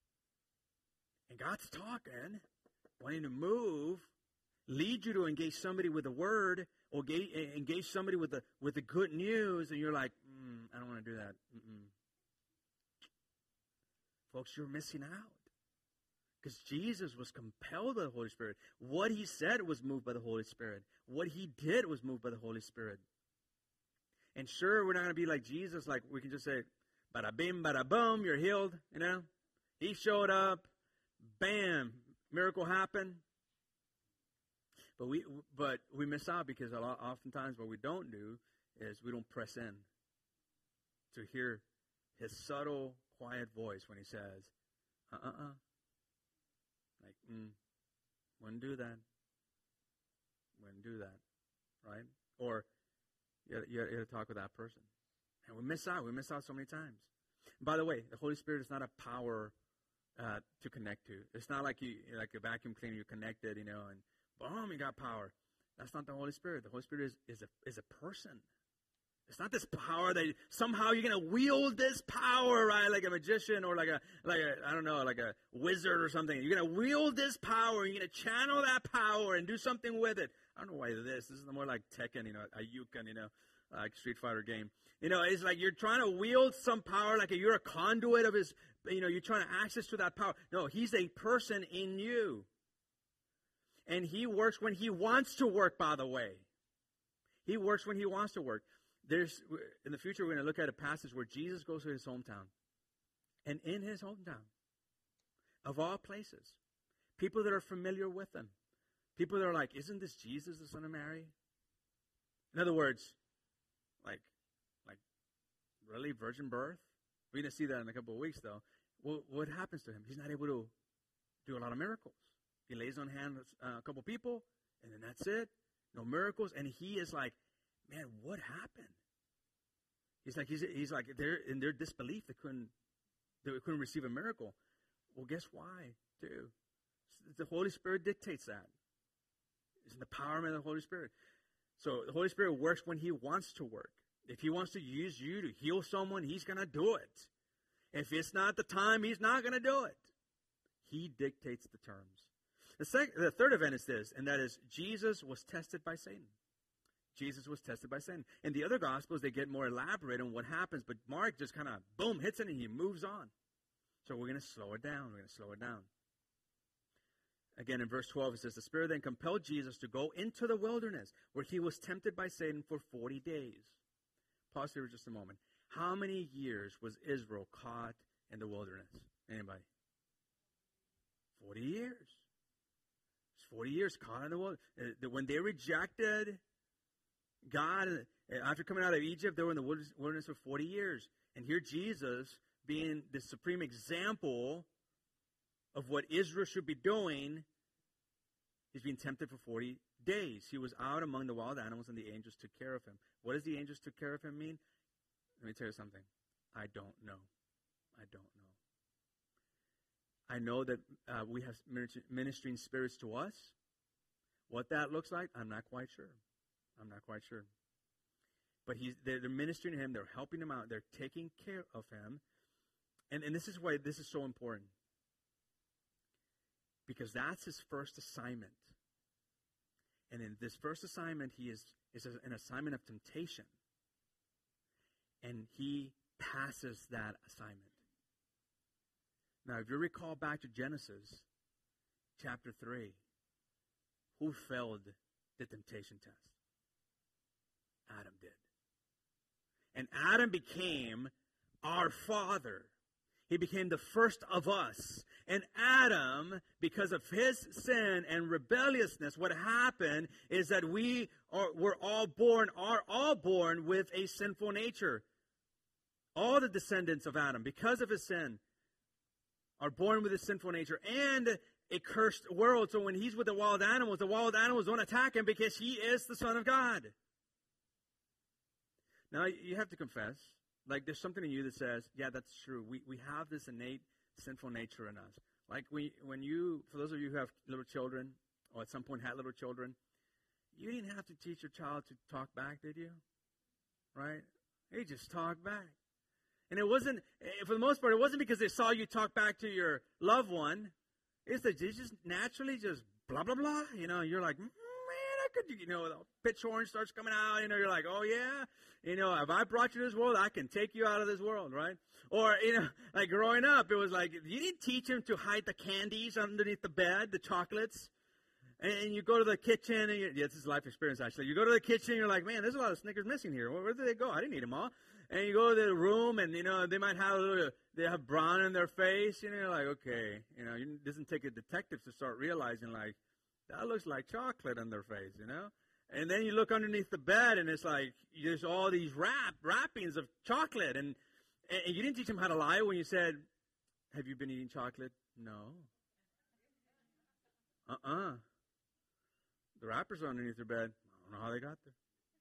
And God's talking, wanting to move, lead you to engage somebody with the word, or engage, engage somebody with the with the good news, and you're like, mm, I don't want to do that. Mm-mm. Folks, you're missing out. Because Jesus was compelled by the Holy Spirit. What He said was moved by the Holy Spirit. What He did was moved by the Holy Spirit. And sure, we're not going to be like Jesus. Like we can just say, bada bim, bada boom, you're healed. You know, he showed up, bam, miracle happened. But we, but we miss out because a lot, oftentimes what we don't do is we don't press in to hear his subtle, quiet voice when he says, uh-uh-uh. Like, mm, wouldn't do that. Wouldn't do that, right? Or you you got to talk with that person. And we miss out. We miss out so many times. And by the way, the Holy Spirit is not a power uh, to connect to. It's not like you like a vacuum cleaner. You connected, you know, and boom, you got power. That's not the Holy Spirit. The Holy Spirit is, is, a, is a person. It's not this power that somehow you're going to wield this power, right? Like a magician or like a, like a, I don't know, like a wizard or something. You're going to wield this power. You're going to channel that power and do something with it. I don't know why this. This is more like Tekken, you know, a Yuken, you know, like Street Fighter game. You know, it's like you're trying to wield some power like you're a conduit of his, you know, you're trying to access to that power. No, he's a person in you. And he works when he wants to work, by the way. He works when he wants to work. There's in the future, we're going to look at a passage where Jesus goes to his hometown. And in his hometown, of all places, people that are familiar with him, people that are like, isn't this Jesus, the son of Mary? In other words, like, like really virgin birth? We're going to see that in a couple of weeks, though. What, what happens to him? He's not able to do a lot of miracles. He lays on hands uh, a couple people, and then that's it. No miracles. And he is like, man, what happened? He's like, he's, he's like, they're in their disbelief. They couldn't, they couldn't receive a miracle. Well, guess why, too? The Holy Spirit dictates that. It's an empowerment of the Holy Spirit. So the Holy Spirit works when he wants to work. If he wants to use you to heal someone, he's going to do it. If it's not the time, he's not going to do it. He dictates the terms. The, sec- the third event is this, and that is Jesus was tested by Satan. Jesus was tested by Satan. In the other Gospels, they get more elaborate on what happens, but Mark just kind of, boom, hits it and he moves on. So we're going to slow it down. We're going to slow it down. Again, in verse twelve, it says, the Spirit then compelled Jesus to go into the wilderness where he was tempted by Satan for forty days. Pause here for just a moment. How many years was Israel caught in the wilderness? Anybody? forty years. It's forty years caught in the wilderness. When they rejected God, after coming out of Egypt, they were in the wilderness for forty years. And here Jesus, being the supreme example of what Israel should be doing, he's being tempted for forty days. He was out among the wild animals, and the angels took care of him. What does the angels took care of him mean? Let me tell you something. I don't know. I don't know. I know that uh, we have ministering spirits to us. What that looks like, I'm not quite sure. I'm not quite sure. But he's, they're, they're ministering to him. They're helping him out. They're taking care of him. And, and this is why this is so important. Because that's his first assignment. And in this first assignment, he is, is an assignment of temptation. And he passes that assignment. Now, if you recall back to Genesis chapter three, who failed the temptation test? Adam did. And Adam became our father. He became the first of us. And Adam, because of his sin and rebelliousness, what happened is that we are, were all born, are all born with a sinful nature. All the descendants of Adam, because of his sin, are born with a sinful nature and a cursed world. So when he's with the wild animals, the wild animals don't attack him because he is the Son of God. Now, you have to confess, like there's something in you that says, yeah, that's true. We we have this innate sinful nature in us. Like we, when you, for those of you who have little children, or at some point had little children, you didn't have to teach your child to talk back, did you? Right? They just talk back. And it wasn't, for the most part, it wasn't because they saw you talk back to your loved one. It's that they just naturally just blah, blah, blah. You know, you're like, man, I could, you know, the pitch horn starts coming out. You know, you're like, oh, yeah. You know, if I brought you to this world, I can take you out of this world, right? Or, you know, like growing up, it was like, you didn't teach him to hide the candies underneath the bed, the chocolates. And, and you go to the kitchen, and you, yeah, this is life experience, actually. You go to the kitchen, and you're like, man, there's a lot of Snickers missing here. Where, where did they go? I didn't eat them all. And you go to the room, and, you know, they might have a little, they have brown in their face. You know, you're like, okay. You know, it doesn't take a detective to start realizing, like, that looks like chocolate on their face, you know? And then you look underneath the bed, and it's like, there's all these wrap, wrappings of chocolate. And, and you didn't teach them how to lie when you said, have you been eating chocolate? No. Uh-uh. The wrappers are underneath their bed. I don't know how they got there.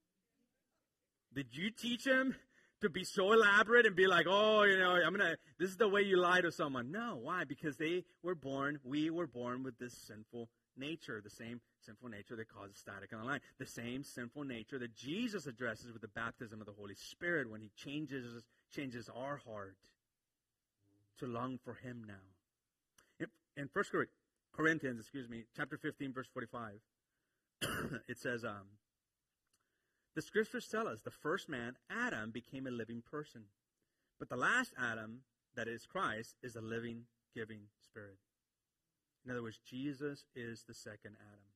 Did you teach them to be so elaborate and be like, oh, you know, I'm going to, this is the way you lie to someone? No. Why? Because they were born, we were born with this sinful nature, the same sinful nature that causes static on the line, the same sinful nature that Jesus addresses with the baptism of the Holy Spirit when he changes, changes our heart to long for him now. In, in First Corinthians, excuse me, chapter fifteen, verse forty-five, it says, um, the scriptures tell us the first man, Adam, became a living person. But the last Adam, that is Christ, is a living, giving spirit. In other words, Jesus is the second Adam.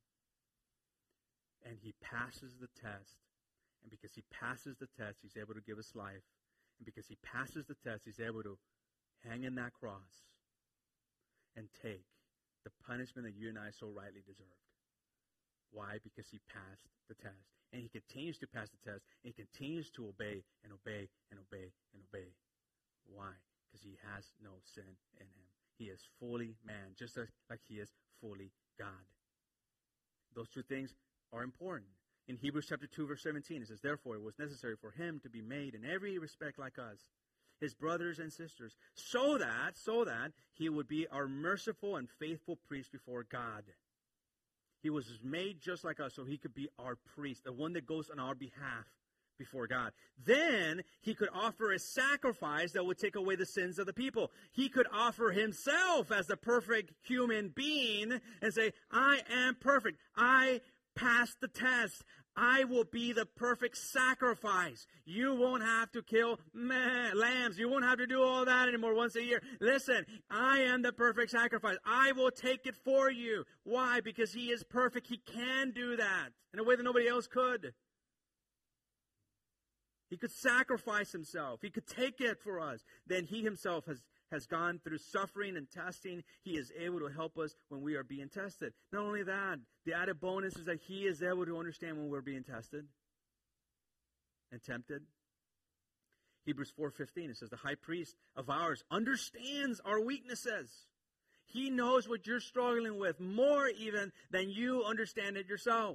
And he passes the test. And because he passes the test, he's able to give us life. And because he passes the test, he's able to hang in that cross and take the punishment that you and I so rightly deserved. Why? Because he passed the test. And he continues to pass the test. And he continues to obey and obey and obey and obey. Why? Because he has no sin in him. He is fully man, just as, like he is fully God. Those two things are important. In Hebrews chapter two, verse seventeen, it says, therefore it was necessary for him to be made in every respect like us, his brothers and sisters, so that, so that he would be our merciful and faithful priest before God. He was made just like us so he could be our priest, the one that goes on our behalf before God. Then he could offer a sacrifice that would take away the sins of the people. He could offer himself as the perfect human being and say, I am perfect. I passed the test. I will be the perfect sacrifice. You won't have to kill man, lambs. You won't have to do all that anymore once a year. Listen, I am the perfect sacrifice. I will take it for you. Why? Because he is perfect. He can do that in a way that nobody else could. He could sacrifice himself. He could take it for us. Then he himself has, has gone through suffering and testing. He is able to help us when we are being tested. Not only that, the added bonus is that he is able to understand when we're being tested and tempted. Hebrews four fifteen, it says, the high priest of ours understands our weaknesses. He knows what you're struggling with more even than you understand it yourself.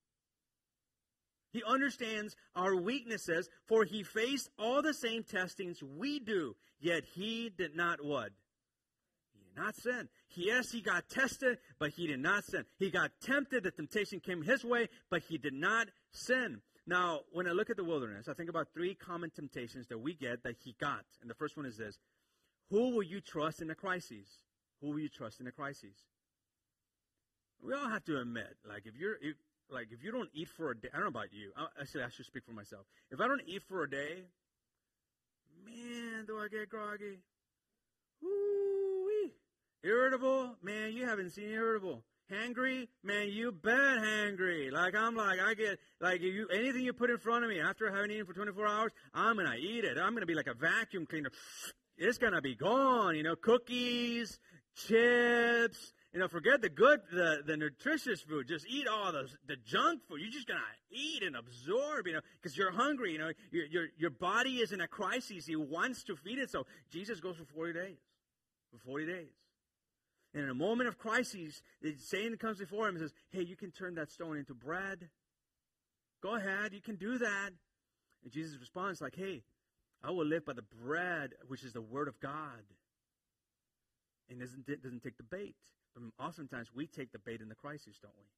He understands our weaknesses, for he faced all the same testings we do, yet he did not what? He did not sin. Yes, he got tested, but he did not sin. He got tempted, the temptation came his way, but he did not sin. Now, when I look at the wilderness, I think about three common temptations that we get that he got. And the first one is this: who will you trust in a crisis? Who will you trust in a crisis? We all have to admit, like if you're... If, Like, if you don't eat for a day, I don't know about you. I, actually, I should speak for myself. If I don't eat for a day, man, do I get groggy. Woo-wee. Irritable, man, you haven't seen irritable. Hangry, man, you bet hangry. Like, I'm like, I get, like, if you anything you put in front of me after having eaten for twenty-four hours, I'm going to eat it. I'm going to be like a vacuum cleaner. It's going to be gone, you know, cookies, chips. You know, forget the good, the, the nutritious food. Just eat all the, the junk food. You're just going to eat and absorb, you know, because you're hungry. You know, your, your, your body is in a crisis. He wants to feed it. So Jesus goes for forty days. For forty days. And in a moment of crisis, Satan comes before him and says, hey, you can turn that stone into bread. Go ahead. You can do that. And Jesus responds like, hey, I will live by the bread, which is the word of God. And doesn't, doesn't take the bait. But oftentimes we take the bait in the crisis, don't we?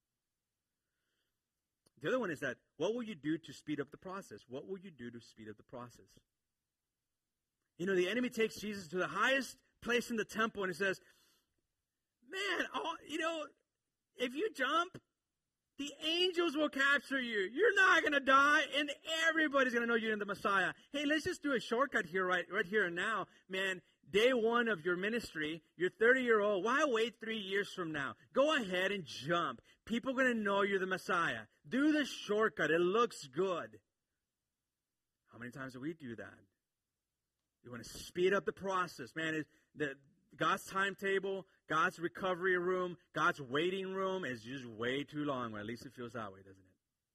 The other one is that, what will you do to speed up the process? What will you do to speed up the process? You know, the enemy takes Jesus to the highest place in the temple and he says, man, oh, you know, if you jump, the angels will capture you. You're not going to die, and everybody's going to know you're the Messiah. Hey, let's just do a shortcut here, right, right here and now. Man, day one of your ministry, you're thirty-year-old. Why wait three years from now? Go ahead and jump. People are going to know you're the Messiah. Do the shortcut. It looks good. How many times do we do that? You want to speed up the process. Man, it, the, God's timetable, God's recovery room, God's waiting room is just way too long. Or at least it feels that way, doesn't it?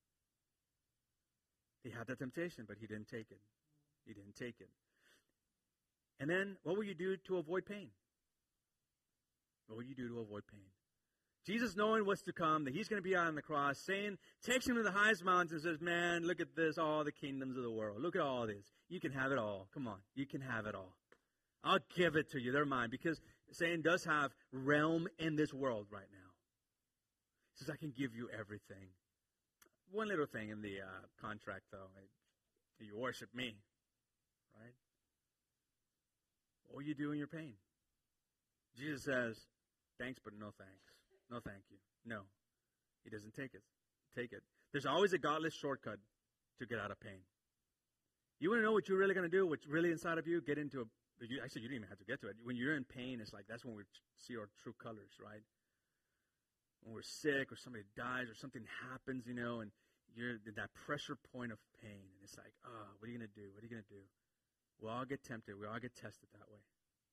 He had that temptation, but he didn't take it. He didn't take it. And then, what will you do to avoid pain? What will you do to avoid pain? Jesus, knowing what's to come, that he's going to be out on the cross, saying, takes him to the highest mountain and says, man, look at this, all the kingdoms of the world. Look at all this. You can have it all. Come on. You can have it all. I'll give it to you. They're mine. Because Satan does have realm in this world right now. He says, I can give you everything. One little thing in the uh, contract, though. You worship me. Right? What will you do in your pain? Jesus says, thanks, but no thanks. No, thank you. No. He doesn't take it. Take it. There's always a godless shortcut to get out of pain. You want to know what you're really going to do, what's really inside of you? Get into a, you, actually, you don't even have to get to it. When you're in pain, it's like, that's when we see our true colors, right? When we're sick or somebody dies or something happens, you know, and you're at that pressure point of pain. And it's like, oh, what are you going to do? What are you going to do? We all get tempted. We all get tested that way.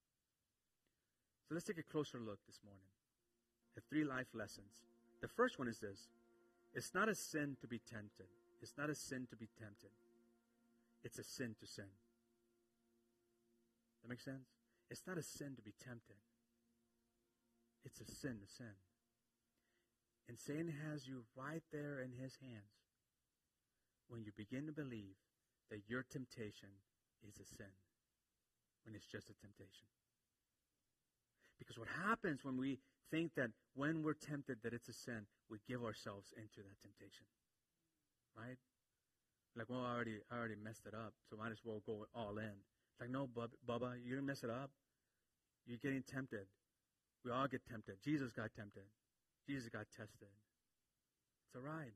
So let's take a closer look this morning at three life lessons. The first one is this. It's not a sin to be tempted. It's not a sin to be tempted. It's a sin to sin. That makes sense? It's not a sin to be tempted. It's a sin to sin. And Satan has you right there in his hands when you begin to believe that your temptation is a sin, when it's just a temptation. Because what happens when we think that when we're tempted that it's a sin, we give ourselves into that temptation. Right? Like, well, I already, I already messed it up, so might as well go all in. It's like, no, Bub, Bubba, you didn't mess it up. You're getting tempted. We all get tempted. Jesus got tempted. Jesus got tested. It's a ride.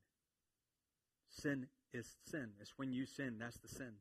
Sin is sin. It's when you sin, that's the sin.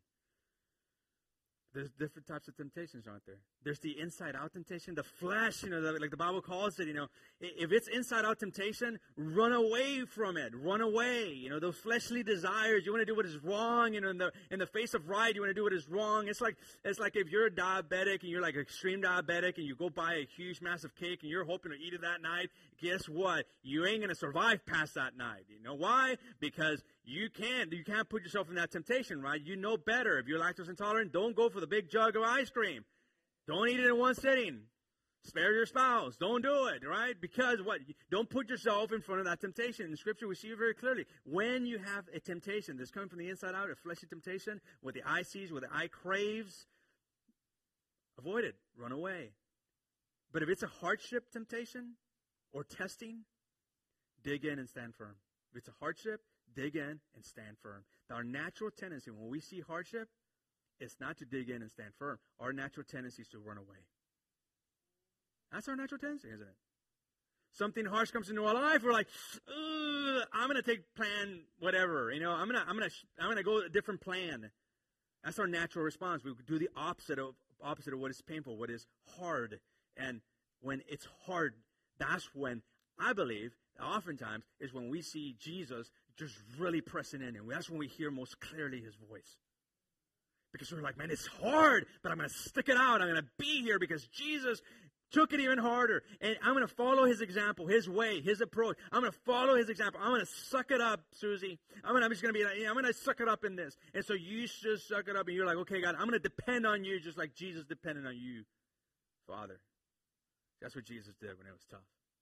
There's different types of temptations, aren't there? There's the inside-out temptation, the flesh, you know, the, like the Bible calls it, you know. If it's inside-out temptation, run away from it. Run away. You know, those fleshly desires. You want to do what is wrong, you know, in the in the face of right, you want to do what is wrong. It's like it's like if you're a diabetic and you're like extreme diabetic and you go buy a huge, massive cake and you're hoping to eat it that night, guess what? You ain't going to survive past that night. You know why? Because you can't. You can't put yourself in that temptation, right? You know better. If you're lactose intolerant, don't go for the big jug of ice cream. Don't eat it in one sitting. Spare your spouse. Don't do it, right? Because what? Don't put yourself in front of that temptation. In Scripture, we see it very clearly. When you have a temptation that's coming from the inside out, a fleshy temptation, what the eye sees, what the eye craves, avoid it. Run away. But if it's a hardship temptation or testing, dig in and stand firm. If it's a hardship, dig in and stand firm. Our natural tendency, when we see hardship, it's not to dig in and stand firm. Our natural tendency is to run away. That's our natural tendency, isn't it? Something harsh comes into our life, we're like, I'm going to take plan whatever. You know, I'm going to I'm going to I'm going to go a different plan. That's our natural response. We do the opposite of opposite of what is painful, what is hard. And when it's hard, that's when I believe oftentimes is when we see Jesus just really pressing in, and that's when we hear most clearly his voice. Because we're like, man, it's hard, but I'm going to stick it out. I'm going to be here because Jesus took it even harder. And I'm going to follow his example, his way, his approach. I'm going to follow his example. I'm going to suck it up, Susie. I'm, gonna, I'm just going to be like, yeah, I'm going to suck it up in this. And so you just suck it up, and you're like, okay, God, I'm going to depend on you just like Jesus depended on you, Father. That's what Jesus did when it was tough.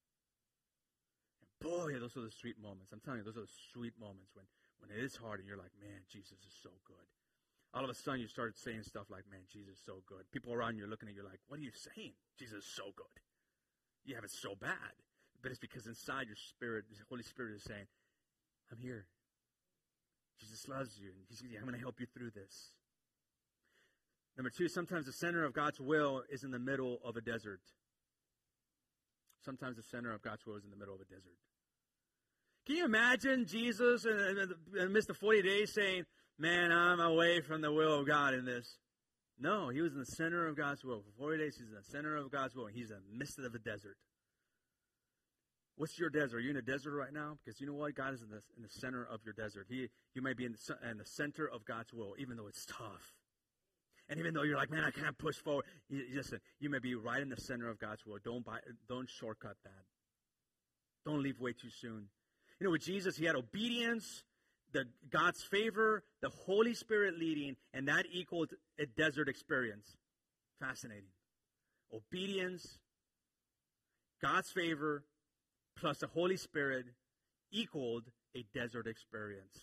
And boy, those are the sweet moments. I'm telling you, those are the sweet moments when, when it is hard, and you're like, man, Jesus is so good. All of a sudden, you start saying stuff like, man, Jesus is so good. People around you are looking at you like, what are you saying? Jesus is so good. You have it so bad. But it's because inside your spirit, the Holy Spirit is saying, I'm here. Jesus loves you. And he's, I'm going to help you through this. Number two, sometimes the center of God's will is in the middle of a desert. Sometimes the center of God's will is in the middle of a desert. Can you imagine Jesus in, in, the, in the midst of forty days saying, man, I'm away from the will of God in this. No, he was in the center of God's will. For forty days, he's in the center of God's will. He's in the midst of the desert. What's your desert? Are you in a desert right now? Because you know what? God is in the, in the center of your desert. He, you may be in the, in the center of God's will, even though it's tough. And even though you're like, man, I can't push forward. You, listen, you may be right in the center of God's will. Don't buy, don't shortcut that. Don't leave way too soon. You know, with Jesus, he had obedience, the God's favor, the Holy Spirit leading, and that equaled a desert experience. Fascinating. Obedience, God's favor, plus the Holy Spirit equaled a desert experience.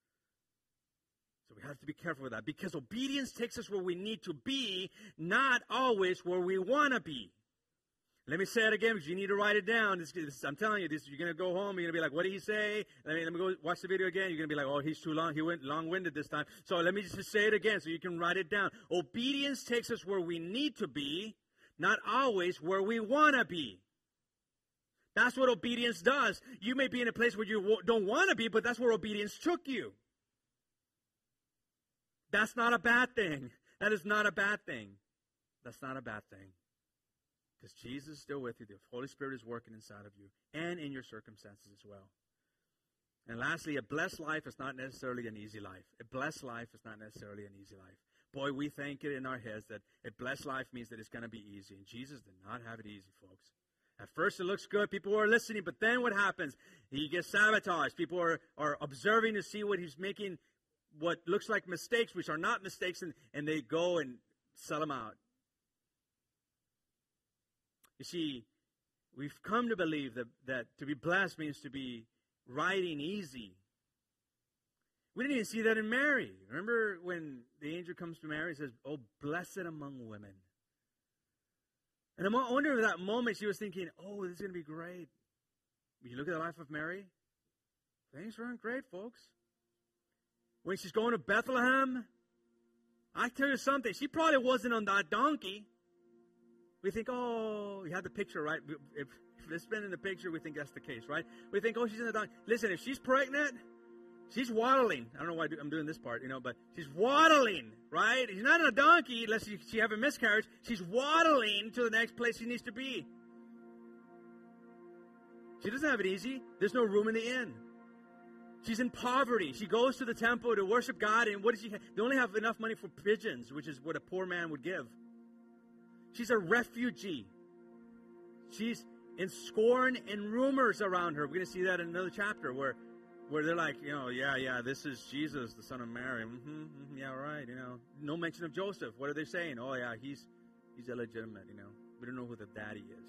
So we have to be careful with that, because obedience takes us where we need to be, not always where we want to be. Let me say it again, because you need to write it down. This, this, I'm telling you, this, you're going to go home, you're going to be like, what did he say? Let me, let me go watch the video again. You're going to be like, oh, he's too long. He went long-winded this time. So let me just say it again so you can write it down. Obedience takes us where we need to be, not always where we want to be. That's what obedience does. You may be in a place where you don't want to be, but that's where obedience took you. That's not a bad thing. That is not a bad thing. That's not a bad thing. Because Jesus is still with you. The Holy Spirit is working inside of you and in your circumstances as well. And lastly, a blessed life is not necessarily an easy life. A blessed life is not necessarily an easy life. Boy, we think it in our heads that a blessed life means that it's going to be easy. And Jesus did not have it easy, folks. At first it looks good. People are listening. But then what happens? He gets sabotaged. People are, are observing to see what he's making, what looks like mistakes, which are not mistakes, and, and they go and sell them out. You see, we've come to believe that, that to be blessed means to be riding easy. We didn't even see that in Mary. Remember when the angel comes to Mary and says, oh, blessed among women. And I wonder if that moment she was thinking, oh, this is going to be great. When you look at the life of Mary, things weren't great, folks. When she's going to Bethlehem, I tell you something, she probably wasn't on that donkey. We think, oh, you have the picture, right? If, if it's been in the picture, we think that's the case, right? We think, oh, she's in the donkey. Listen, if she's pregnant, she's waddling. I don't know why I'm doing this part, you know, but she's waddling, right? She's not on a donkey unless she, she have a miscarriage. She's waddling to the next place she needs to be. She doesn't have it easy. There's no room in the inn. She's in poverty. She goes to the temple to worship God, and what does she have? They only have enough money for pigeons, which is what a poor man would give. She's a refugee. She's in scorn and rumors around her. We're going to see that in another chapter where, where they're like, you know, yeah, yeah, this is Jesus, the son of Mary. Mm-hmm, mm-hmm, yeah, right, you know. No mention of Joseph. What are they saying? Oh, yeah, he's he's illegitimate, you know. We don't know who the daddy is.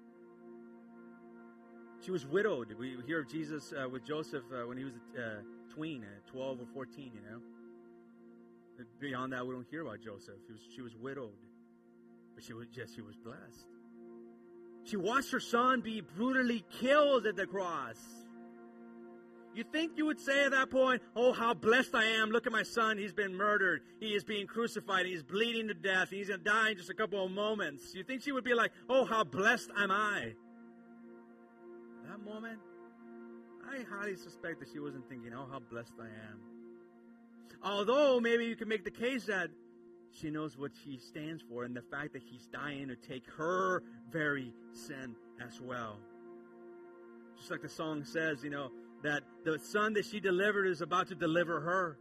She was widowed. We hear of Jesus uh, with Joseph uh, when he was a uh, tween, uh, twelve or fourteen, you know. Beyond that, we don't hear about Joseph. He was, she was widowed. But she was, yes, she was blessed. She watched her son be brutally killed at the cross. You think you would say at that point, oh, how blessed I am. Look at my son. He's been murdered. He is being crucified. He's bleeding to death. He's going to die in just a couple of moments. You think she would be like, oh, how blessed am I? That moment, I highly suspect that she wasn't thinking, oh, how blessed I am. Although, maybe you can make the case that she knows what she stands for and the fact that he's dying to take her very sin as well. Just like the song says, you know, that the son that she delivered is about to deliver her.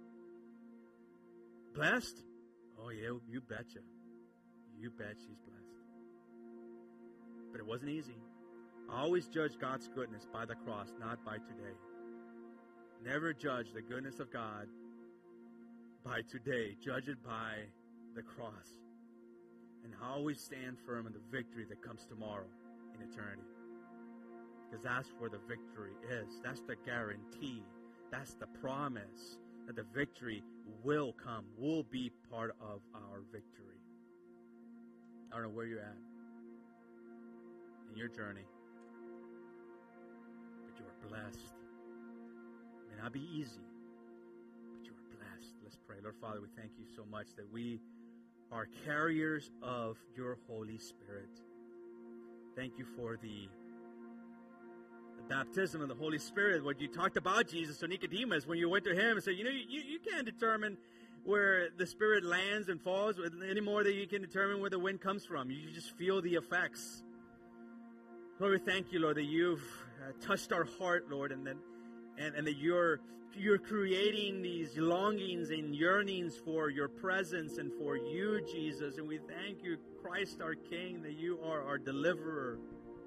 Blessed? Oh, yeah, you betcha. You bet she's blessed. But it wasn't easy. Always judge God's goodness by the cross, not by today. Never judge the goodness of God by today. Judge it by the cross. And always stand firm in the victory that comes tomorrow in eternity. Because that's where the victory is. That's the guarantee. That's the promise that the victory will come, will be part of our victory. I don't know where you're at in your journey. But you are blessed. It may not be easy, but you are blessed. Let's pray. Lord Father, we thank you so much that we are carriers of your Holy Spirit. Thank you for the, the baptism of the Holy Spirit. What you talked about, Jesus, to Nicodemus, when you went to him and said, you know, you, you can't determine where the Spirit lands and falls any more than you can determine where the wind comes from. You just feel the effects. Lord, we thank you, Lord, that you've uh, touched our heart, Lord, and that and, and that you're you're creating these longings and yearnings for your presence and for you, Jesus. And we thank you, Christ our King, that you are our deliverer.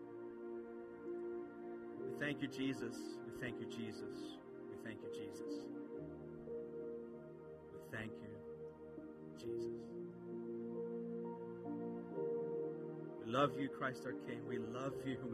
We thank you, Jesus. We thank you, Jesus. We thank you, Jesus. We thank you, Jesus. We love you, Christ our King. We love you.